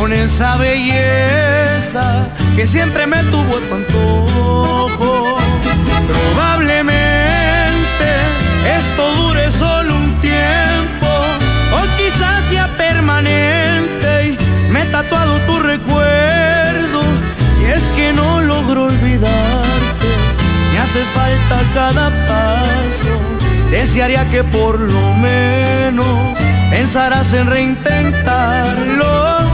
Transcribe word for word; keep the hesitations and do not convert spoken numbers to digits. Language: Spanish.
con esa belleza que siempre me tuvo a tu antojo. Probablemente esto dure solo un tiempo, o quizás sea permanente y me he tatuado tu recuerdo. Y es que no logro olvidarte, me haces falta cada paso. Desearía que por lo menos pensarás en reintentarlo.